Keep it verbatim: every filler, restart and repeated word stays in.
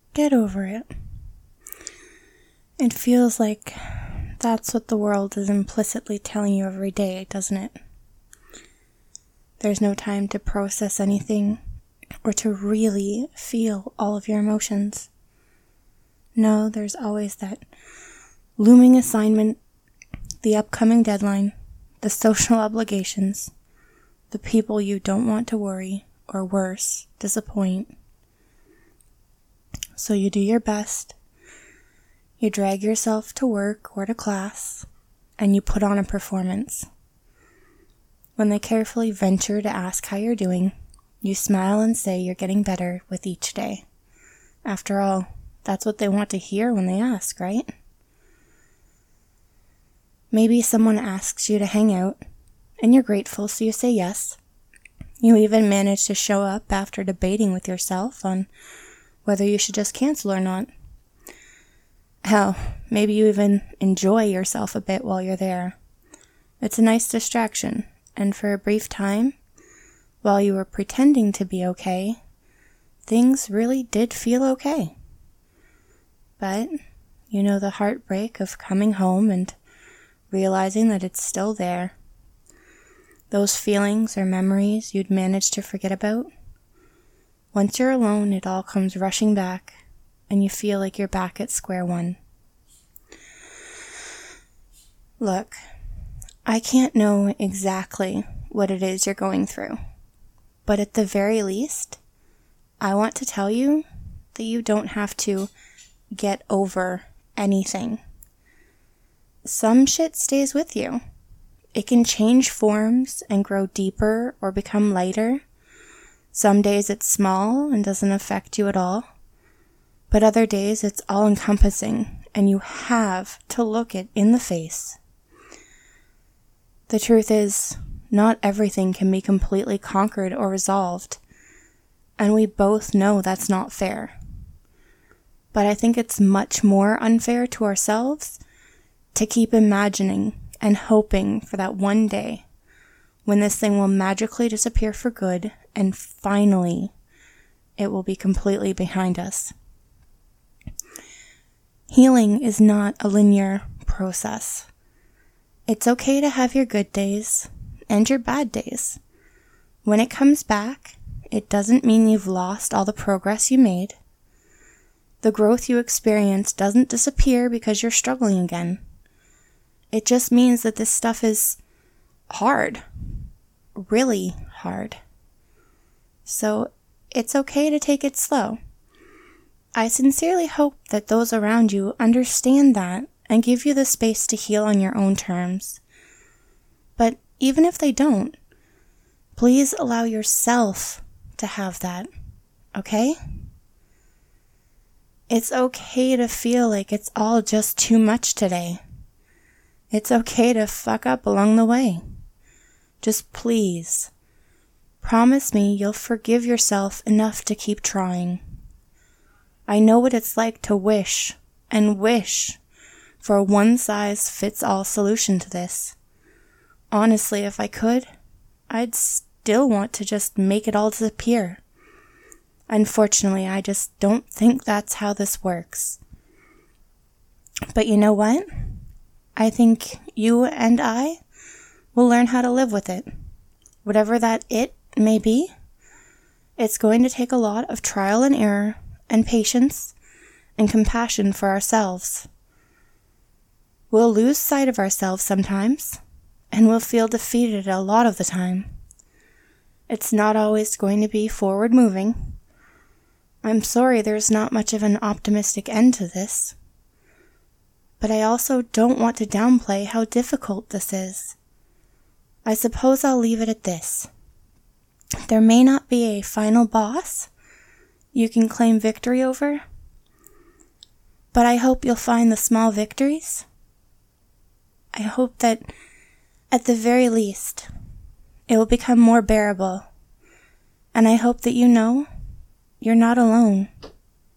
get over it. It feels like that's what the world is implicitly telling you every day, doesn't it? There's no time to process anything or to really feel all of your emotions. No, there's always that looming assignment, the upcoming deadline, the social obligations, the people you don't want to worry, or worse, disappoint. So you do your best, you drag yourself to work or to class, and you put on a performance. When they carefully venture to ask how you're doing, you smile and say you're getting better with each day. After all, that's what they want to hear when they ask, right? Maybe someone asks you to hang out, and you're grateful, so you say yes. You even manage to show up after debating with yourself on whether you should just cancel or not. Hell, maybe you even enjoy yourself a bit while you're there. It's a nice distraction, and for a brief time, while you were pretending to be okay, things really did feel okay. But you know the heartbreak of coming home and realizing that it's still there. Those feelings or memories you'd managed to forget about. Once you're alone, it all comes rushing back, and you feel like you're back at square one. Look, I can't know exactly what it is you're going through, but at the very least, I want to tell you that you don't have to get over anything. Some shit stays with you. It can change forms and grow deeper or become lighter. Some days it's small and doesn't affect you at all, but other days it's all-encompassing and you have to look it in the face. The truth is, not everything can be completely conquered or resolved, and we both know that's not fair. But I think it's much more unfair to ourselves to keep imagining and hoping for that one day when this thing will magically disappear for good and finally it will be completely behind us. Healing is not a linear process. It's okay to have your good days and your bad days. When it comes back, it doesn't mean you've lost all the progress you made. The growth you experience doesn't disappear because you're struggling again. It just means that this stuff is hard. Really hard. So it's okay to take it slow. I sincerely hope that those around you understand that and give you the space to heal on your own terms. But even if they don't, please allow yourself to have that, okay? It's okay to feel like it's all just too much today. It's okay to fuck up along the way. Just please, promise me you'll forgive yourself enough to keep trying. I know what it's like to wish and wish for a one-size-fits-all solution to this. Honestly, if I could, I'd still want to just make it all disappear. Unfortunately, I just don't think that's how this works. But you know what? I think you and I will learn how to live with it. Whatever that it may be, it's going to take a lot of trial and error and patience and compassion for ourselves. We'll lose sight of ourselves sometimes, and we'll feel defeated a lot of the time. It's not always going to be forward moving. I'm sorry there's not much of an optimistic end to this. But I also don't want to downplay how difficult this is. I suppose I'll leave it at this. There may not be a final boss you can claim victory over, but I hope you'll find the small victories. I hope that, at the very least, it will become more bearable, and I hope that you know you're not alone.